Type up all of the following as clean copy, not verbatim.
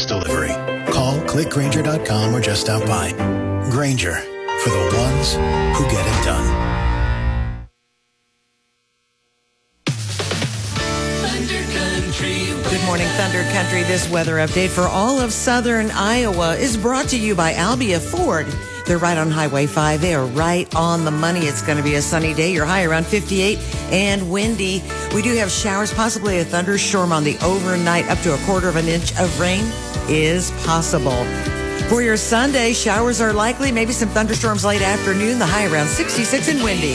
fast delivery. Call, click Grainger.com, or just stop by. Grainger, for the ones who get it done. Good morning, Thunder Country. This weather update for all of southern Iowa is brought to you by Albia Ford. They're right on Highway 5. They are right on the money. It's going to be a sunny day. Your high around 58 and windy. We do have showers, possibly a thunderstorm on the overnight. Up to a quarter of an inch of rain is possible. For your Sunday, showers are likely. Maybe some thunderstorms late afternoon. The high around 66 and windy.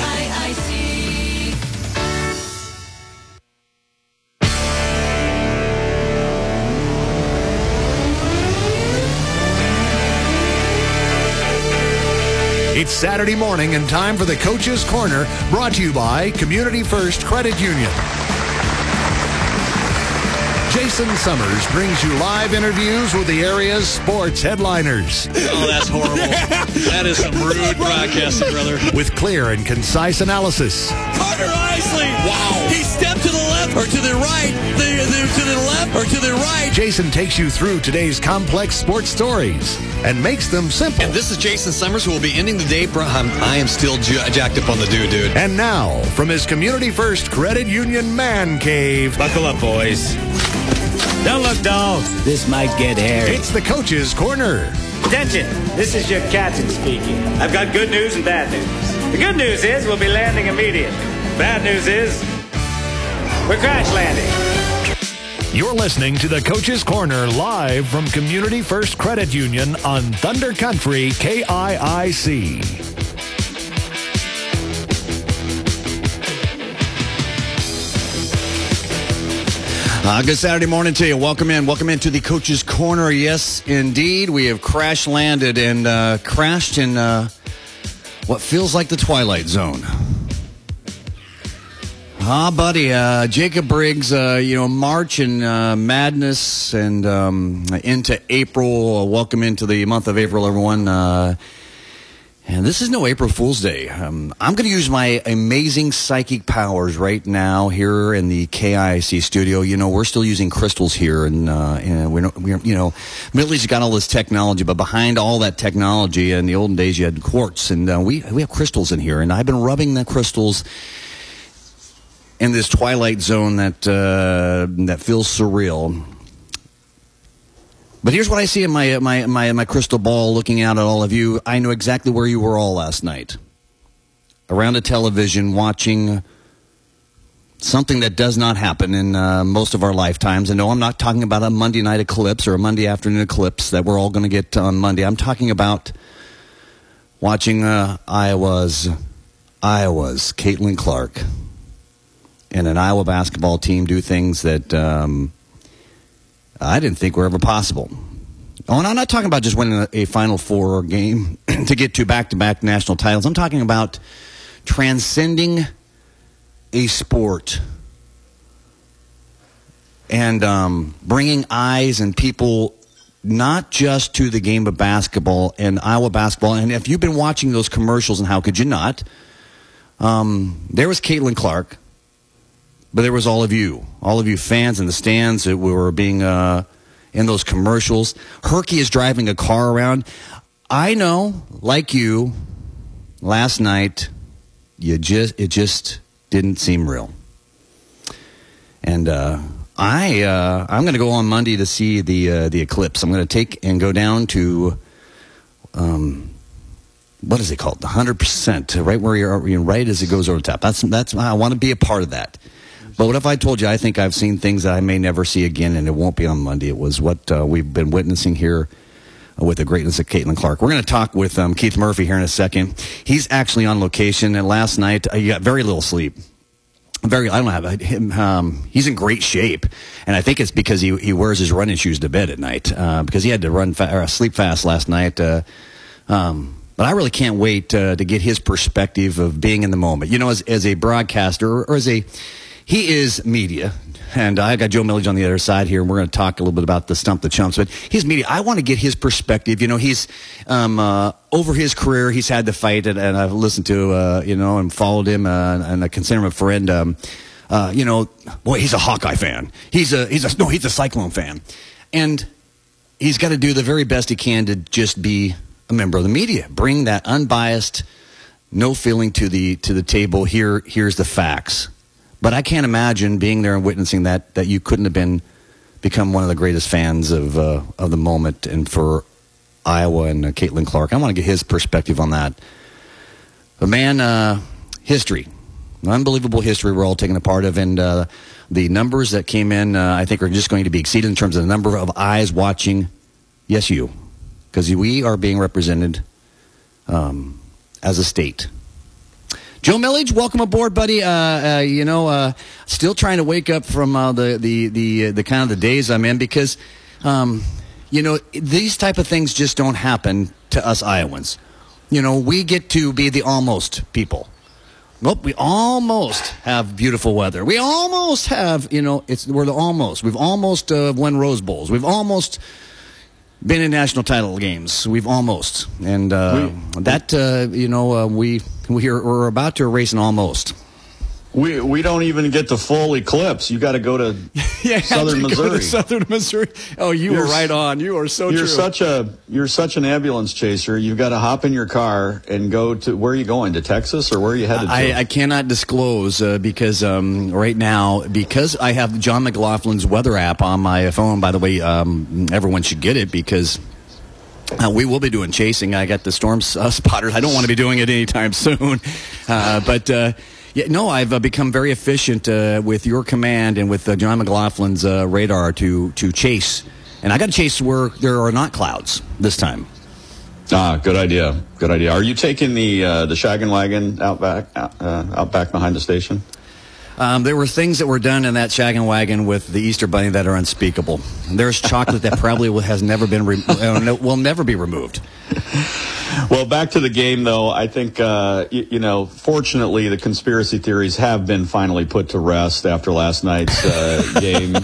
It's Saturday morning and time for the Coach's Corner, brought to you by Community First Credit Union. Jason Summers brings you live interviews with the area's sports headliners. Oh, that's horrible. That is some rude broadcasting, brother. With clear and concise analysis. Carter Isley! Wow! He stepped to the left or to the right, to the left or to the right. Jason takes you through today's complex sports stories and makes them simple. And this is Jason Summers, who will be ending the day. I am still jacked up on the dude. And now, from his Community First Credit Union man cave. Buckle up, boys. Don't look dull. This might get hairy. It's the Coach's Corner. Attention, this is your captain speaking. I've got good news and bad news. The good news is we'll be landing immediately. Bad news is we're crash landing. You're listening to the Coach's Corner live from Community First Credit Union on Thunder Country KIIC. Good Saturday morning to you. Welcome into the Coach's Corner. Yes, indeed, we have crash landed and crashed in what feels like the Twilight Zone. Buddy, Jacob Briggs, March and madness and into April. Welcome into the month of April, everyone. And this is no April Fool's Day. I'm going to use my amazing psychic powers right now here in the KIC studio. You know, we're still using crystals here, and Middle East got all this technology, but behind all that technology, in the olden days, you had quartz, and we have crystals in here, and I've been rubbing the crystals in this twilight zone that feels surreal. But here's what I see in my crystal ball, looking out at all of you. I know exactly where you were all last night. Around a television, watching something that does not happen in most of our lifetimes. And no, I'm not talking about a Monday night eclipse or a Monday afternoon eclipse that we're all going to get on Monday. I'm talking about watching Iowa's Caitlin Clark and an Iowa basketball team do things that I didn't think were ever possible. Oh, and I'm not talking about just winning a Final Four game to get to back-to-back national titles. I'm talking about transcending a sport and bringing eyes and people not just to the game of basketball and Iowa basketball. And if you've been watching those commercials, and how could you not, there was Caitlin Clark. But there was all of you fans in the stands that were being in those commercials. Herky is driving a car around. I know, like you, last night, it just didn't seem real. And I'm going to go on Monday to see the eclipse. I'm going to take and go down to what is it called? The 100%, right where you're right as it goes over the top. That's I want to be a part of that. But what if I told you I think I've seen things that I may never see again, and it won't be on Monday? It was what we've been witnessing here with the greatness of Caitlin Clark. We're going to talk with Keith Murphy here in a second. He's actually on location, and last night he got very little sleep. I don't have him. He's in great shape, and I think it's because he wears his running shoes to bed at night because he had to sleep fast last night. But I really can't wait to get his perspective of being in the moment. You know, as a broadcaster or he is media, and I got Joe Millage on the other side here, and we're going to talk a little bit about the Stump the Chumps. But he's media. I want to get his perspective. You know, he's over his career, he's had to fight it, and I've listened to and followed him, and I consider him a friend. Boy, he's a Hawkeye fan. He's a Cyclone fan, and he's got to do the very best he can to just be a member of the media. Bring that unbiased, no feeling to the table. Here's the facts. But I can't imagine being there and witnessing that you couldn't have become one of the greatest fans of the moment. And for Iowa and Caitlin Clark, I want to get his perspective on that. But man, history, unbelievable history we're all taking a part of, and the numbers that came in, I think, are just going to be exceeded in terms of the number of eyes watching. Yes, you, because we are being represented as a state. Joe Millage, welcome aboard, buddy. Still trying to wake up from the kind of the days I'm in, because these type of things just don't happen to us Iowans. We get to be the almost people. Well, we almost have beautiful weather. We almost have, we're the almost. We've almost won Rose Bowls. We've almost been in national title games. We've almost. And we're about to erase an almost. We don't even get the full eclipse. You got to go to southern Missouri. Go to southern Missouri. Oh, you're right on. You are so true. You're such an ambulance chaser. You've got to hop in your car and go to, where are you going, to Texas, or where are you headed to? I cannot disclose because right now, because I have John McLaughlin's weather app on my phone. By the way, everyone should get it, because we will be doing chasing. I got the storm spotters. I don't want to be doing it anytime soon, I've become very efficient with your command and with John McLaughlin's radar to chase. And I got to chase where there are not clouds this time. Good idea. Good idea. Are you taking the Shaggin' Wagon out back behind the station? There were things that were done in that Shaggin' Wagon with the Easter Bunny that are unspeakable. There's chocolate that probably will never be removed. Well, back to the game, though. I think, fortunately, the conspiracy theories have been finally put to rest after last night's game.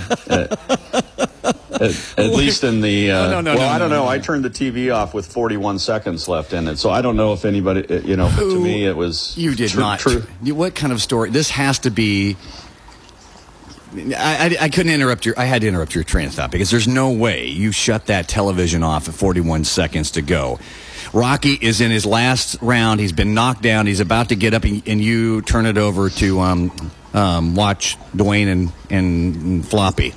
At least in the... I don't know. I turned the TV off with 41 seconds left in it, so I don't know if anybody, to me it was... You did not. True. What kind of story? This has to be... I couldn't interrupt I had to interrupt your train of thought, because there's no way you shut that television off at 41 seconds to go. Rocky is in his last round. He's been knocked down. He's about to get up, and you turn it over to watch Dwayne and Floppy.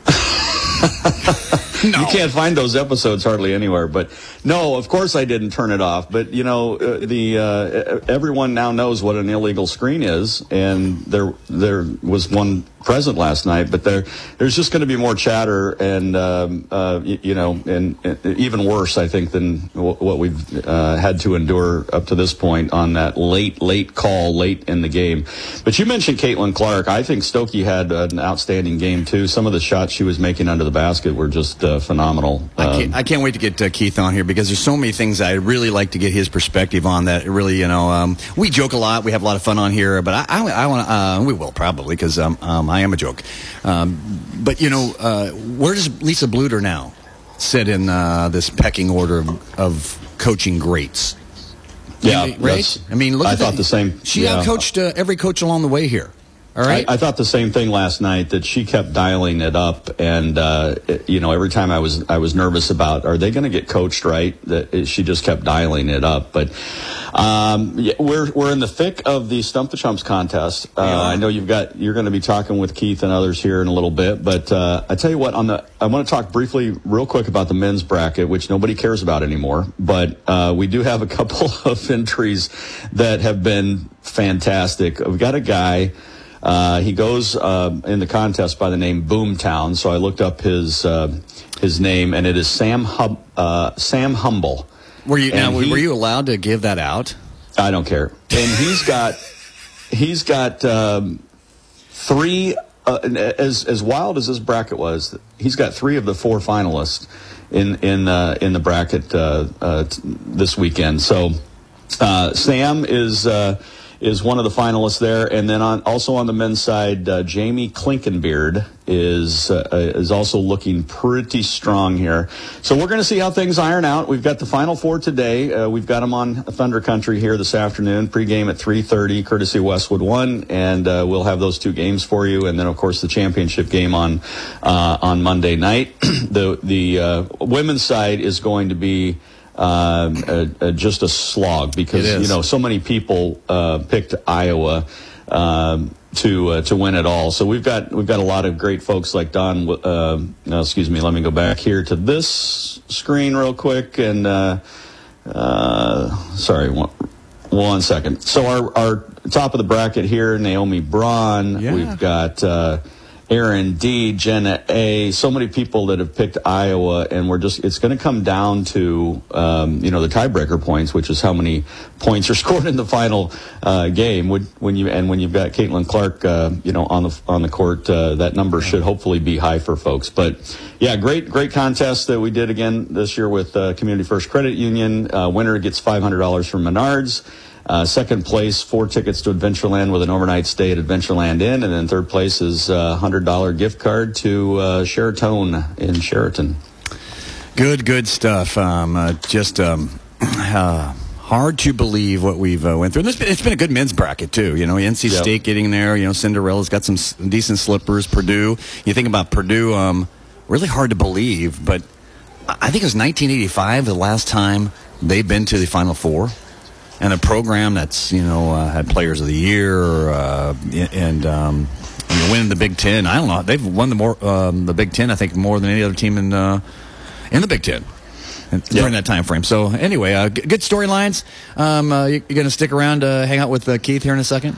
No. You can't find those episodes hardly anywhere. But no, of course I didn't turn it off. But everyone now knows what an illegal screen is, and there was one present last night. But there's just going to be more chatter, and and even worse, I think, than what we've had to endure up to this point on that late call late in the game. But you mentioned Caitlin Clark. I think Stokey had an outstanding game too. Some of the shots she was making under the basket were just phenomenal. I can't wait to get Keith on here, because there's so many things I'd really like to get his perspective on. That really, we joke a lot, we have a lot of fun on here, but I want we will probably, because I am a joke. But where does Lisa Bluder now sit in this pecking order of coaching greats? Yeah, right. I mean, I thought the same. She outcoached every coach along the way here. All right. I thought the same thing last night, that she kept dialing it up, and every time I was nervous about, are they going to get coached right? That she just kept dialing it up. But we're in the thick of the Stump the Chumps contest. I know you're going to be talking with Keith and others here in a little bit, but I tell you what, I want to talk briefly, real quick, about the men's bracket, which nobody cares about anymore. But we do have a couple of entries that have been fantastic. We've got a guy. He goes in the contest by the name Boomtown, so I looked up his name, and it is Sam Humble. Were you allowed to give that out? I don't care. And he's got three. As wild as this bracket was, he's got three of the four finalists in the bracket this weekend. So Sam is one of the finalists there, and then also on the men's side, Jamie Klinkenbeard is also looking pretty strong here. So we're going to see how things iron out. We've got the Final Four today. We've got them on Thunder Country here this afternoon. Pregame at 3:30, courtesy of Westwood One, and we'll have those two games for you. And then, of course, the championship game on Monday night. The women's side is going to be just a slog because so many people picked Iowa to win it all. So we've got a lot of great folks like Don. Excuse me, let me go back here to this screen real quick and sorry, one second. So our top of the bracket here, Naomi Braun. Yeah. We've got Aaron D, Jenna A, so many people that have picked Iowa, and it's going to come down to, the tiebreaker points, which is how many points are scored in the final game. When you've got Caitlin Clark, on the court, that number should hopefully be high for folks. But yeah, great contest that we did again this year with Community First Credit Union. Winner gets $500 from Menards. Second place, 4 tickets to Adventureland with an overnight stay at Adventureland Inn. And then third place is a $100 gift card to Sheraton in Sheraton. Good stuff. Hard to believe what we've went through. And it's been a good men's bracket, too. NC State getting there. Cinderella's got some decent slippers. Purdue. You think about Purdue, really hard to believe. But I think it was 1985 the last time they've been to the Final Four. And a program that's, had Players of the Year and winning the Big Ten. I don't know. They've won the Big Ten, I think, more than any other team in the Big Ten during that time frame. So, anyway, good storylines. You're going to stick around to hang out with Keith here in a second?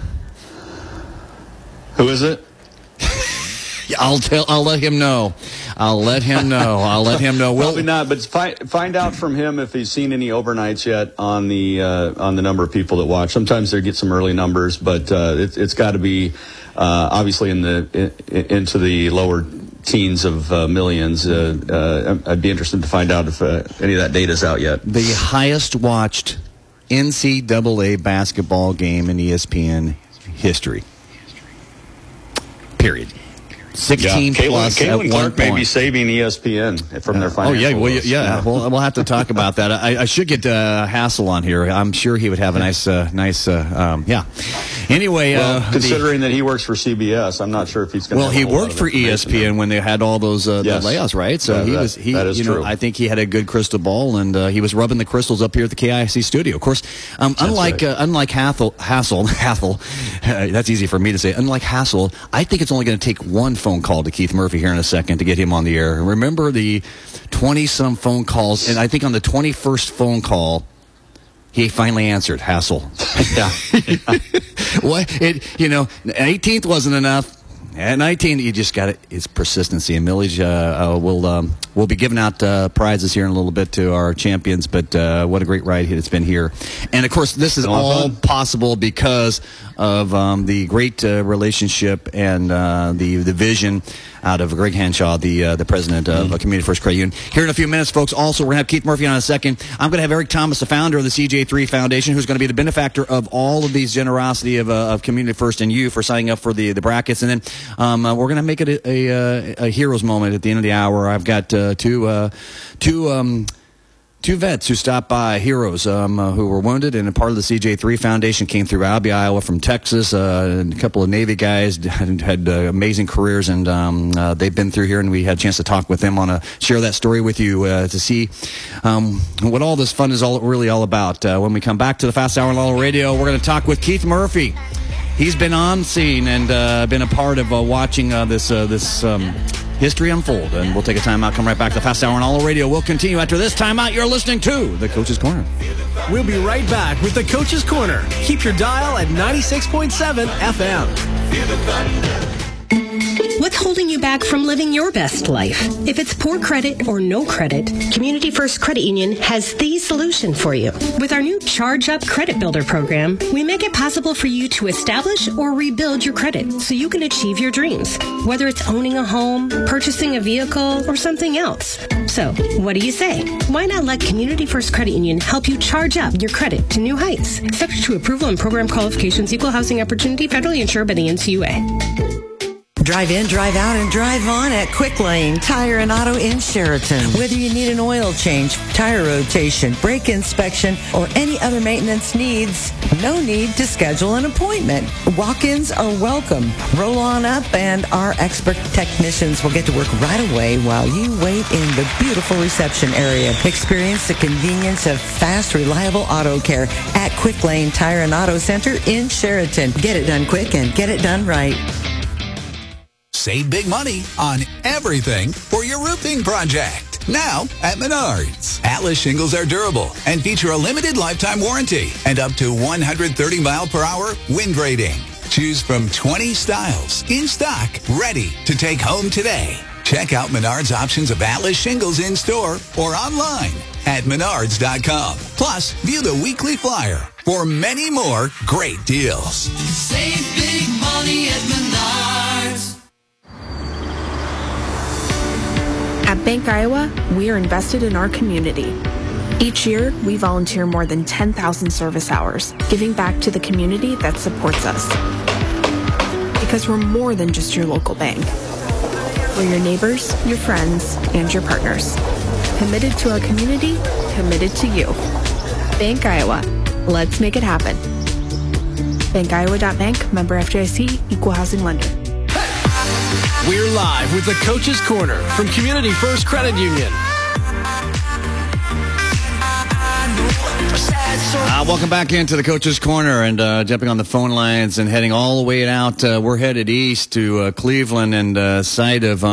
Who is it? I'll let him know. Probably not, but find out from him if he's seen any overnights yet on the number of people that watch. Sometimes they get some early numbers, but it's got to be obviously into the lower teens of millions. I'd be interested to find out if any of that data's out yet. The highest watched NCAA basketball game in ESPN history. Period. 16 plus Caitlin at 1 Clark point. may be saving ESPN from their financial list. We'll have to talk about that. I should get Hassel on here. I'm sure he would have a nice. Anyway, considering that he works for CBS, I'm not sure if he's going to. Well, he worked for ESPN when they had all those the layouts, right? So that is true. I think he had a good crystal ball, and he was rubbing the crystals up here at the KIC studio. Of course, unlike Hassel, that's easy for me to say. Unlike Hassel, I think it's only going to take one phone call to Keith Murphy here in a second to get him on the air. Remember the 20-some phone calls, and I think on the 21st phone call, he finally answered, Hassel. Yeah. What? 18th wasn't enough. At 19, you just got it. It's persistency. And Millage will be giving out prizes here in a little bit to our champions. But what a great ride it's been here. And, of course, this is all possible because of the great relationship and the vision out of Greg Henshaw, the president of Community First Credit Union. Here in a few minutes, folks, also, we're going to have Keith Murphy on in a second. I'm going to have Eric Thomas, the founder of the CJ3 Foundation, who's going to be the benefactor of all of these generosity of Community First and you for signing up for the brackets. And then we're going to make it a hero's moment at the end of the hour. I've got two vets who stopped by, heroes who were wounded, and a part of the CJ3 Foundation came through Albee, Iowa from Texas. And a couple of Navy guys had amazing careers, and they've been through here, and we had a chance to talk with them share that story with you to see what all this fun is really all about. When we come back to the Fast Hour on Lalo Radio, we're going to talk with Keith Murphy. He's been on scene and been a part of watching this history unfold. And we'll take a timeout, come right back to the Fast Hour on Lalo Radio. We'll continue after this timeout. You're listening to The Coach's Corner. We'll be right back with The Coach's Corner. Keep your dial at 96.7 FM. Feel the thunder. What's holding you back from living your best life? If it's poor credit or no credit, Community First Credit Union has the solution for you. With our new Charge Up Credit Builder program, we make it possible for you to establish or rebuild your credit so you can achieve your dreams, whether it's owning a home, purchasing a vehicle, or something else. So, what do you say? Why not let Community First Credit Union help you charge up your credit to new heights? Subject to approval and program qualifications, equal housing opportunity, federally insured by the NCUA. Drive in, drive out, and drive on at Quick Lane Tire and Auto in Sheraton. Whether you need an oil change, tire rotation, brake inspection, or any other maintenance needs, no need to schedule an appointment. Walk-ins are welcome. Roll on up and our expert technicians will get to work right away while you wait in the beautiful reception area. Experience the convenience of fast, reliable auto care at Quick Lane Tire and Auto Center in Sheraton. Get it done quick and get it done right. Save big money on everything for your roofing project. Now at Menards. Atlas shingles are durable and feature a limited lifetime warranty and up to 130 mile per hour wind rating. Choose from 20 styles in stock, ready to take home today. Check out Menards options of Atlas shingles in store or online at menards.com. Plus, view the weekly flyer for many more great deals. Save big money at Menards. At Bank Iowa, we are invested in our community. Each year, we volunteer more than 10,000 service hours, giving back to the community that supports us. Because we're more than just your local bank. We're your neighbors, your friends, and your partners. Committed to our community, committed to you. Bank Iowa. Let's make it happen. BankIowa.bank, member FDIC, equal housing lender. We're live with the Coach's Corner from Community First Credit Union. Welcome back into the Coach's Corner and jumping on the phone lines and heading all the way out. We're headed east to Cleveland and site of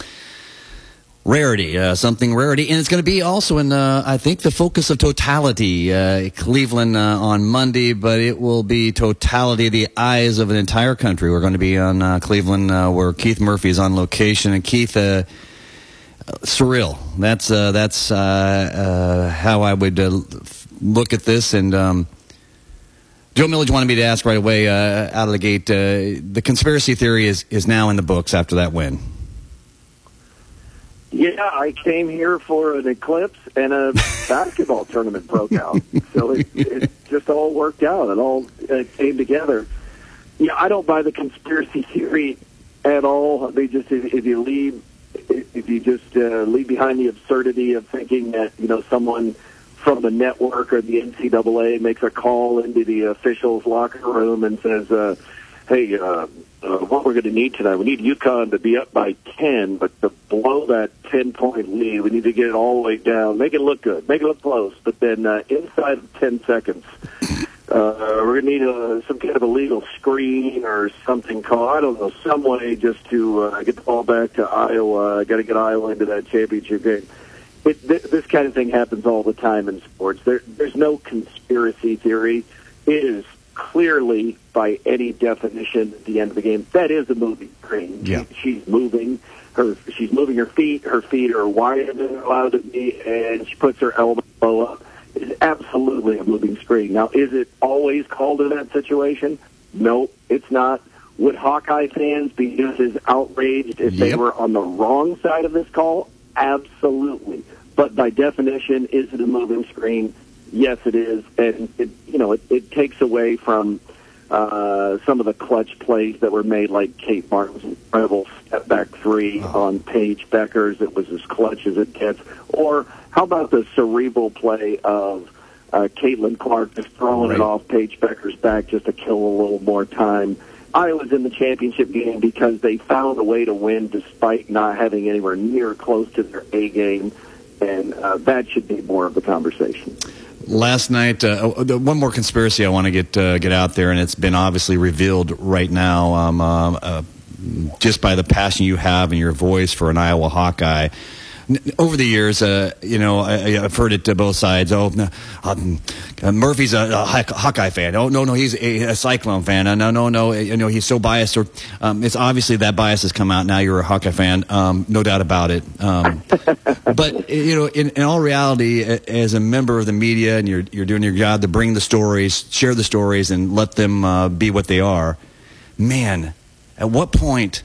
Rarity, something Rarity. And it's going to be also in, I think, the focus of Totality. Cleveland on Monday, but it will be Totality, the eyes of an entire country. We're going to be on Cleveland where Keith Murphy is on location. And Keith, surreal. That's how I would look at this. And Joe Millage wanted me to ask right away out of the gate, the conspiracy theory is now in the books after that win. Yeah, I came here for an eclipse and a basketball tournament broke out. So it just all worked out. It all came together. Yeah, I don't buy the conspiracy theory at all. They just if you leave behind the absurdity of thinking that someone from the network or the NCAA makes a call into the officials' locker room and says, "Hey, what we're going to need tonight, we need UConn to be up by 10, but to blow that 10-point lead, we need to get it all the way down, make it look good, make it look close, but then inside of 10 seconds, we're going to need some kind of illegal screen or something called, I don't know, some way just to get the ball back to Iowa. Got to get Iowa into that championship game." This kind of thing happens all the time in sports. There's no conspiracy theory. It is clearly, by any definition, at the end of the game, that is a moving screen. Yeah. She's moving her feet. Her feet are wider than they're allowed to be, and she puts her elbow up. It's absolutely a moving screen. Now, is it always called in that situation? No, it's not. Would Hawkeye fans be just as outraged if they were on the wrong side of this call? Absolutely. But by definition, is it a moving screen? Yes, it is, and it takes away from some of the clutch plays that were made, like Kate Martin's incredible step-back three on Paige Beckers. It was as clutch as it gets. Or how about the cerebral play of Caitlin Clark just throwing it off Paige Beckers' back just to kill a little more time? Iowa's in the championship game because they found a way to win despite not having anywhere near close to their A game, and that should be more of the conversation. Last night, one more conspiracy I want to get out there, and it's been obviously revealed right now just by the passion you have in your voice for an Iowa Hawkeye. Over the years, I've heard it to both sides. Murphy's a Hawkeye fan. Oh, no, he's a Cyclone fan. No, he's so biased. Or it's obviously that bias has come out. Now you're a Hawkeye fan, no doubt about it. But in all reality, as a member of the media, and you're doing your job to bring the stories, share the stories, and let them be what they are. Man, at what point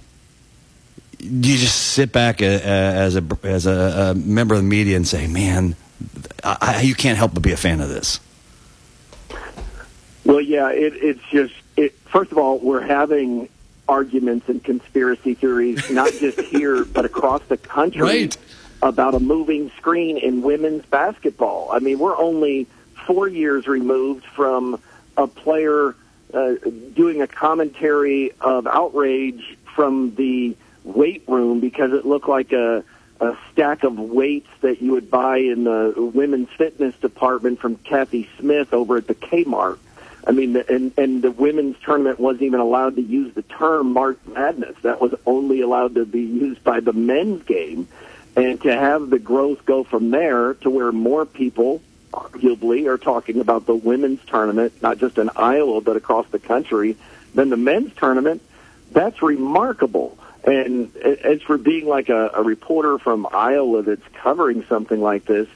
do you just sit back as a member of the media and say, "Man, you can't help but be a fan of this"? Well, yeah, it's just. First of all, we're having arguments and conspiracy theories, not just here, but across the country, about a moving screen in women's basketball. I mean, we're only 4 years removed from a player doing a commentary of outrage from the weight room because it looked like a stack of weights that you would buy in the women's fitness department from Kathy Smith over at the Kmart. I mean, and the women's tournament wasn't even allowed to use the term March Madness. That was only allowed to be used by the men's game. And to have the growth go from there to where more people, arguably, are talking about the women's tournament, not just in Iowa, but across the country, than the men's tournament, that's remarkable. And as for being like a reporter from Iowa that's covering something like this,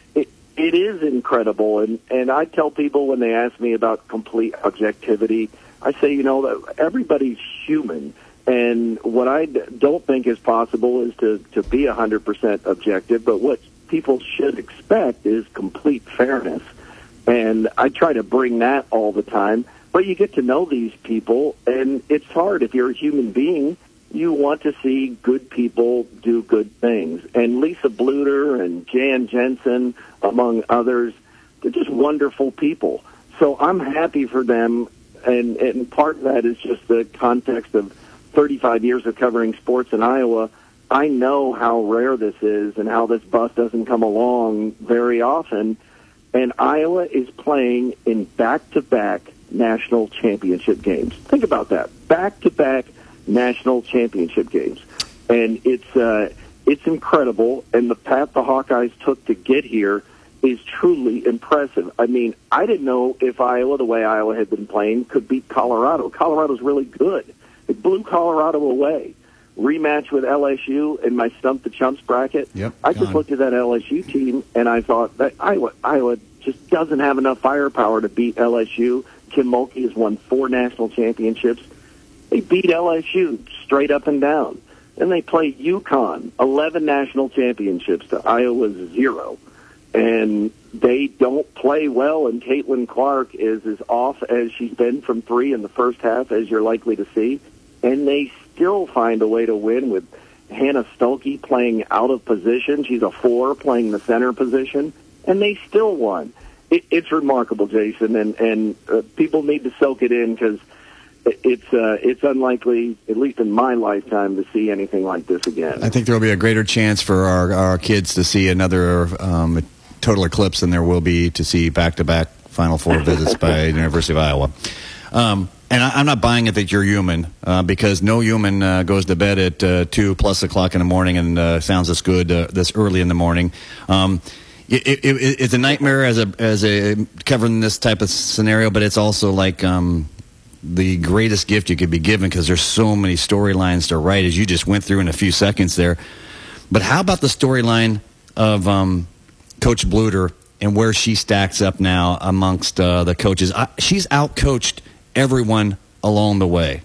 it is incredible. And I tell people when they ask me about complete objectivity, I say, that everybody's human. And what I don't think is possible is to be 100% objective, but what people should expect is complete fairness. And I try to bring that all the time. But you get to know these people, and it's hard. If you're a human being, you want to see good people do good things. And Lisa Bluter and Jan Jensen, among others, they're just wonderful people. So I'm happy for them, and part of that is just the context of 35 years of covering sports in Iowa. I know how rare this is and how this bus doesn't come along very often. And Iowa is playing in back-to-back national championship games. Think about that. Back-to-back national championship games. And it's incredible. And the path the Hawkeyes took to get here is truly impressive. I mean, I didn't know if Iowa, the way Iowa had been playing, could beat Colorado. Colorado's really good. It blew Colorado away. Rematch with LSU in my Stump the Chumps bracket. I just looked at that LSU team, and I thought that Iowa just doesn't have enough firepower to beat LSU. Kim Mulkey has won 4 national championships. They beat LSU straight up and down. Then they play UConn, 11 national championships to Iowa's 0. And they don't play well, and Caitlin Clark is as off as she's been from 3 in the first half as you're likely to see. And they still find a way to win with Hannah Stuelke playing out of position. She's a 4 playing the center position, and they still won. It's remarkable, Jason, and people need to soak it in because it's unlikely, at least in my lifetime, to see anything like this again. I think there will be a greater chance for our kids to see another total eclipse than there will be to see back-to-back Final Four visits by the University of Iowa. And I'm not buying it that you're human, because no human goes to bed at 2+ o'clock in the morning and sounds as good this early in the morning. It's a nightmare as a covering this type of scenario, but it's also like the greatest gift you could be given because there's so many storylines to write, as you just went through in a few seconds there. But how about the storyline of Coach Bluter and where she stacks up now amongst the coaches? She's out-coached everyone along the way.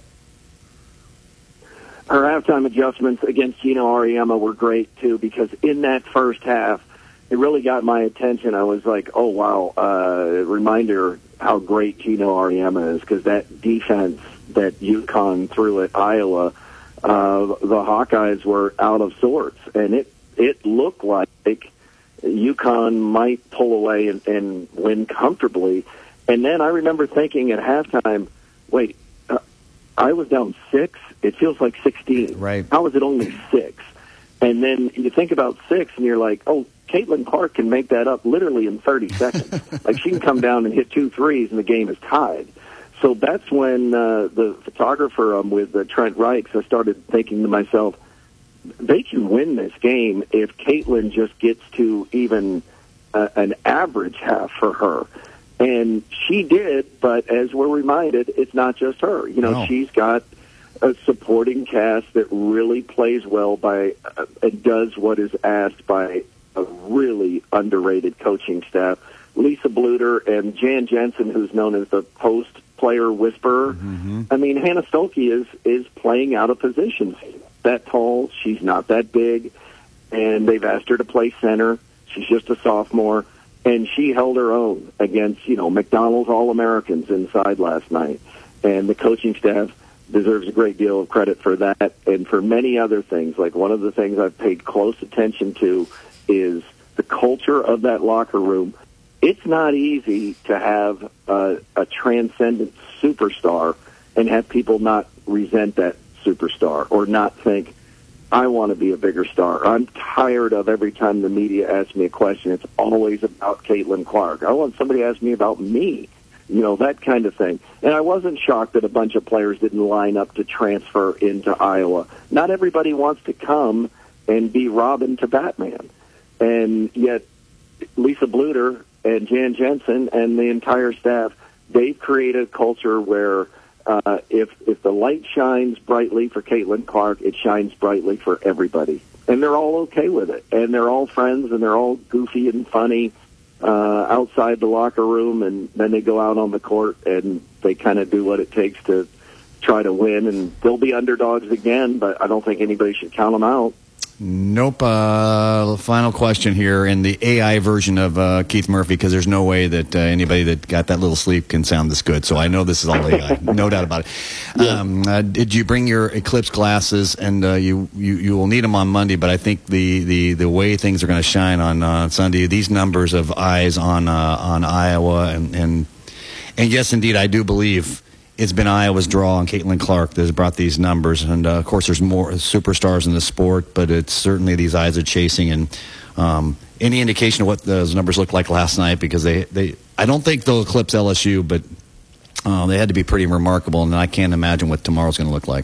Her halftime adjustments against Gino Auriemma were great, too, because in that first half, it really got my attention. I was like, oh, wow, reminder how great Gino Auriemma is, because that defense that UConn threw at Iowa, the Hawkeyes were out of sorts, and it looked like UConn might pull away and win comfortably. And then I remember thinking at halftime, wait, I was down 6. It feels like 16. Right. How is it only 6? And then you think about 6, and you're like, oh, Caitlin Clark can make that up literally in 30 seconds. Like, she can come down and hit 2 threes, and the game is tied. So that's when the photographer with Trent Reichs, I started thinking to myself, they can win this game if Caitlin just gets to even an average half for her. And she did, but as we're reminded, it's not just her. She's got a supporting cast that really plays well and does what is asked by a really underrated coaching staff. Lisa Bluter and Jan Jensen, who's known as the post-player whisperer. Mm-hmm. I mean, Hannah Stuelke is playing out of position. She's that tall. She's not that big. And they've asked her to play center. She's just a sophomore. And she held her own against, McDonald's All-Americans inside last night. And the coaching staff deserves a great deal of credit for that and for many other things. Like one of the things I've paid close attention to is the culture of that locker room. It's not easy to have a transcendent superstar and have people not resent that superstar or not think, I want to be a bigger star. I'm tired of every time the media asks me a question, it's always about Caitlin Clark. I want somebody to ask me about me, that kind of thing. And I wasn't shocked that a bunch of players didn't line up to transfer into Iowa. Not everybody wants to come and be Robin to Batman. And yet Lisa Bluter and Jan Jensen and the entire staff, they've created a culture where if the light shines brightly for Caitlin Clark, it shines brightly for everybody. And they're all okay with it. And they're all friends, and they're all goofy and funny outside the locker room, and then they go out on the court, and they kind of do what it takes to try to win. And they'll be underdogs again, but I don't think anybody should count them out. Nope. Final question here in the AI version of Keith Murphy, because there's no way that anybody that got that little sleep can sound this good. So I know this is all AI, no doubt about it. Yeah. Did you bring your Eclipse glasses? And you will need them on Monday, but I think the way things are going to shine on Sunday, these numbers of eyes on Iowa, and yes, indeed, I do believe it's been Iowa's draw on Caitlin Clark that has brought these numbers. And, of course, there's more superstars in the sport, but it's certainly these eyes are chasing. And any indication of what those numbers looked like last night, because I don't think they'll eclipse LSU, but they had to be pretty remarkable, and I can't imagine what tomorrow's going to look like.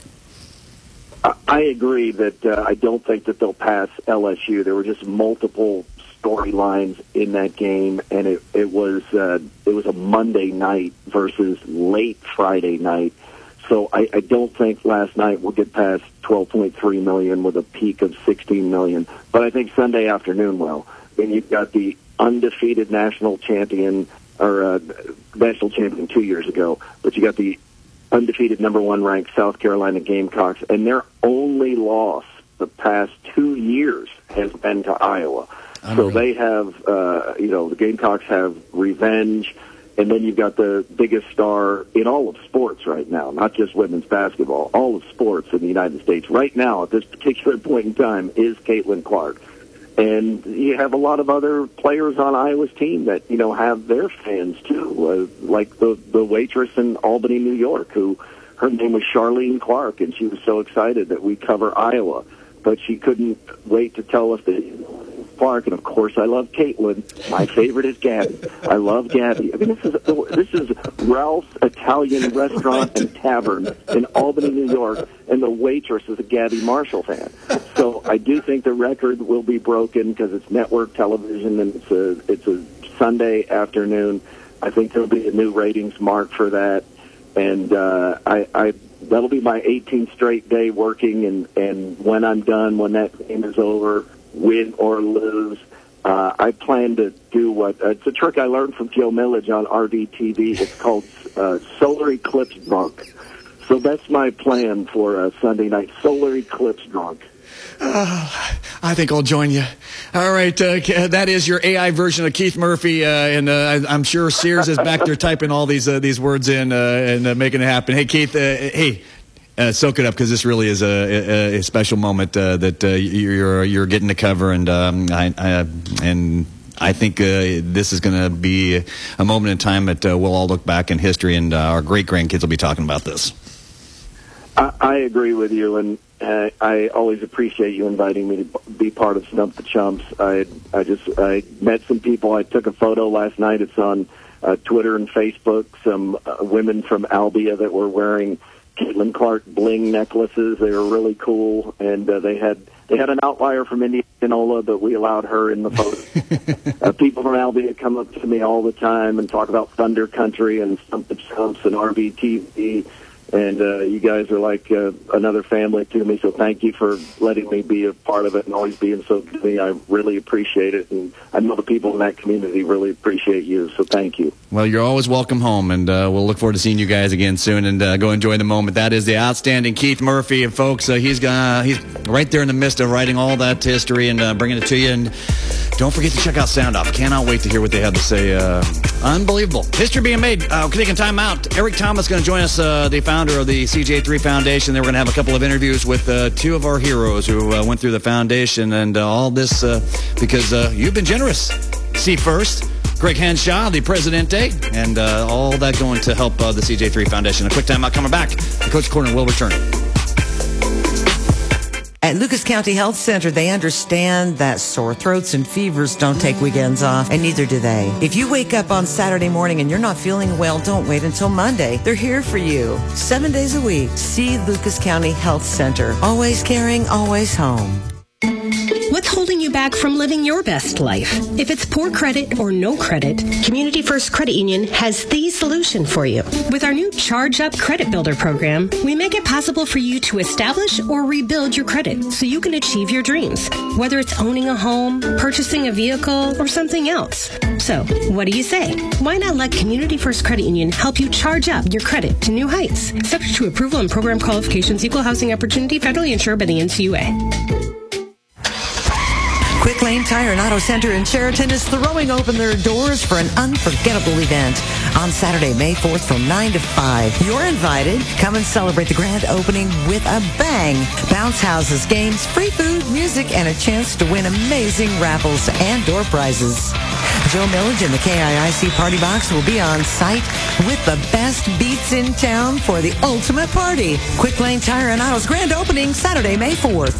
I agree that I don't think that they'll pass LSU. There were just multiple storylines in that game, and it was a Monday night versus late Friday night. So I don't think last night we'll get past 12.3 million with a peak of 16 million. But I think Sunday afternoon will. And you've got the undefeated national champion, or national champion 2 years ago, but you got the undefeated number one ranked South Carolina Gamecocks, and their only loss the past 2 years has been to Iowa. So they have, the Gamecocks have revenge, and then you've got the biggest star in all of sports right now, not just women's basketball, all of sports in the United States right now at this particular point in time is Caitlin Clark. And you have a lot of other players on Iowa's team that, have their fans too, like the waitress in Albany, New York, her name was Charlene Clark, and she was so excited that we cover Iowa. But she couldn't wait to tell us that Clark, and of course I love Caitlin. My favorite is Gabby. I love Gabby. I mean, this is Ralph's Italian Restaurant and Tavern in Albany, New York, and the waitress is a Gabby Marshall fan. So I do think the record will be broken because it's network television and it's a Sunday afternoon. I think there'll be a new ratings mark for that, and that'll be my 18th straight day working, and when I'm done, when that game is over, win or lose, I plan to do it's a trick I learned from Joe Millage on RDTV. It's called Solar Eclipse Drunk. So that's my plan for Sunday night, Solar Eclipse Drunk. I think I'll join you. All right, that is your AI version of Keith Murphy, and I'm sure Sears is back there typing all these words in and making it happen. Hey, Keith, soak it up, because this really is a special moment that you're getting to cover, and I think this is going to be a moment in time that we'll all look back in history, and our great grandkids will be talking about this. I agree with you, and I always appreciate you inviting me to be part of Stump the Chumps. I met some people. I took a photo last night. It's on Twitter and Facebook. Some women from Albia that were wearing Caitlin Clark bling necklaces. They were really cool, and they had an outlier from Indianola, but we allowed her in the photo. People from Albia come up to me all the time and talk about Thunder Country and Stump the Chumps and RBTV. And you guys are like another family to me, so thank you for letting me be a part of it and always being so good to me. I really appreciate it, and I know the people in that community really appreciate you, so thank you. Well, you're always welcome home, and we'll look forward to seeing you guys again soon, and go enjoy the moment. That is the outstanding Keith Murphy, and folks, he's right there in the midst of writing all that history and bringing it to you. And don't forget to check out Sound Off. Cannot wait to hear what they have to say Unbelievable. History being made. Taking time out. Eric Thomas is going to join us, the founder of the CJ3 Foundation. Then we're going to have a couple of interviews with two of our heroes who went through the foundation, and all this because you've been generous. See first, Greg Henshaw, the Presidente, and all that going to help the CJ3 Foundation. A quick time out coming back. The Coach Corner will return. At Lucas County Health Center, they understand that sore throats and fevers don't take weekends off, and neither do they. If you wake up on Saturday morning and you're not feeling well, don't wait until Monday. They're here for you 7 days a week. See Lucas County Health Center. Always caring, always home. What's holding you back from living your best life? If it's poor credit or no credit, Community First Credit Union has the solution for you. With our new Charge Up Credit Builder program, we make it possible for you to establish or rebuild your credit so you can achieve your dreams, whether it's owning a home, purchasing a vehicle, or something else. So, what do you say? Why not let Community First Credit Union help you charge up your credit to new heights? Subject to approval and program qualifications, equal housing opportunity, federally insured by the NCUA. Quick Lane Tire and Auto Center in Sheraton is throwing open their doors for an unforgettable event on Saturday, May 4th from 9 to 5. You're invited. Come and celebrate the grand opening with a bang. Bounce houses, games, free food, music, and a chance to win amazing raffles and door prizes. Joe Millage and the KIIC Party Box will be on site with the best beats in town for the ultimate party. Quick Lane Tire and Auto's grand opening Saturday, May 4th.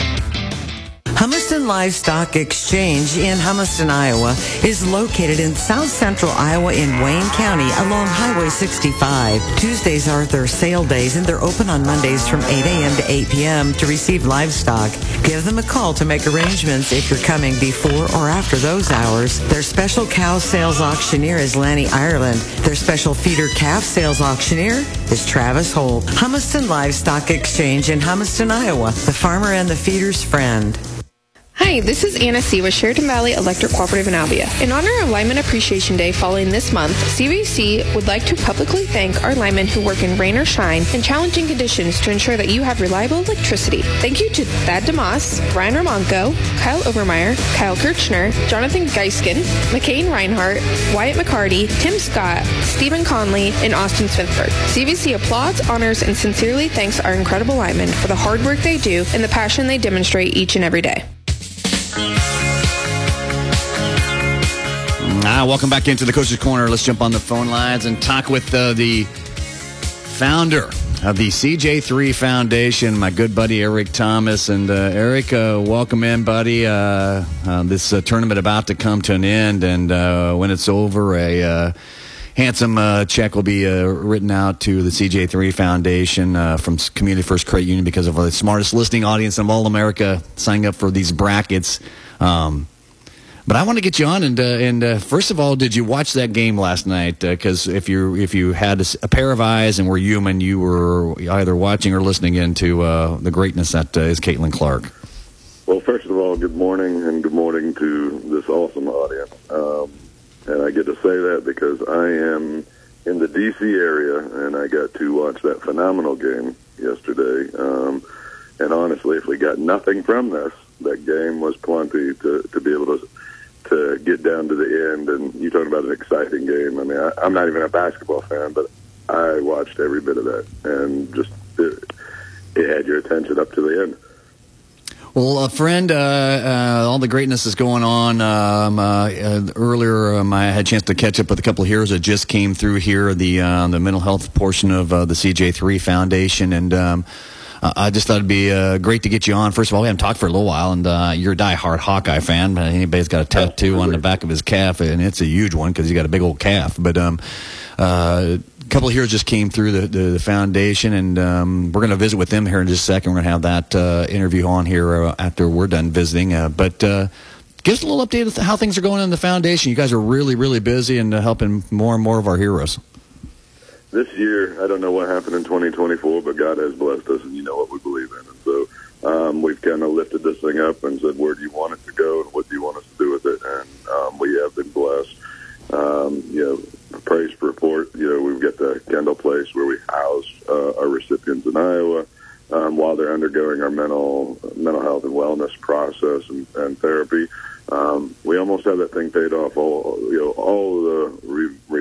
Humiston Livestock Exchange in Humiston, Iowa is located in south central Iowa in Wayne County along Highway 65. Tuesdays are their sale days, and they're open on Mondays from 8 a.m. to 8 p.m. to receive livestock. Give them a call to make arrangements if you're coming before or after those hours. Their special cow sales auctioneer is Lanny Ireland. Their special feeder calf sales auctioneer is Travis Holt. Humiston Livestock Exchange in Humiston, Iowa, the farmer and the feeder's friend. Hi, this is Anna C. with Sheraton Valley Electric Cooperative in Albia. In honor of Lineman Appreciation Day following this month, CVC would like to publicly thank our linemen who work in rain or shine in challenging conditions to ensure that you have reliable electricity. Thank you to Thad DeMoss, Ryan Romanko, Kyle Obermeyer, Kyle Kirchner, Jonathan Geiskin, McCain Reinhardt, Wyatt McCarty, Tim Scott, Stephen Conley, and Austin Smithberg. CVC applauds, honors, and sincerely thanks our incredible linemen for the hard work they do and the passion they demonstrate each and every day. Welcome back into the Coach's Corner. Let's jump on the phone lines and talk with the founder of the CJ3 Foundation, my good buddy Eric Thomas. And Eric, welcome in, buddy. This tournament about to come to an end, and when it's over, a handsome check will be written out to the CJ3 Foundation from Community First Credit Union because of the smartest listening audience in all America signing up for these brackets. But I want to get you on, and first of all, did you watch that game last night? Because if you had a pair of eyes and were human, you were either watching or listening into the greatness that is Caitlin Clark. Well, first of all, good morning, and good morning to this awesome audience. And I get to say that because I am in the D.C. area, and I got to watch that phenomenal game yesterday. And honestly, if we got nothing from this, that game was plenty to be able to get down to the end. And you talking about an exciting game. I mean, I'm not even a basketball fan, but I watched every bit of that, and just it had your attention up to the end. Well, friend, all the greatness is going on. Earlier, I had a chance to catch up with a couple of heroes that just came through here, the mental health portion of the CJ3 Foundation, and I just thought it'd be great to get you on. First of all, we haven't talked for a little while, and you're a diehard Hawkeye fan. Anybody's got a tattoo on the back of his calf, and it's a huge one because he's got a big old calf. But a couple of heroes just came through the foundation, and we're going to visit with them here in just a second. We're going to have that interview on here after we're done visiting. But give us a little update of how things are going in the foundation. You guys are really, really busy and helping more and more of our heroes. This year, I don't know what happened in 2024, but God has blessed us, and you know what we believe in. And so we've kind of lifted this thing up and said, where do you want it to go, and what do you want us to do with it? And we have been blessed. Praise report, we've got the Kendall Place where we house our recipients in Iowa while they're undergoing our mental health and wellness process and therapy. We almost have that thing paid off. All the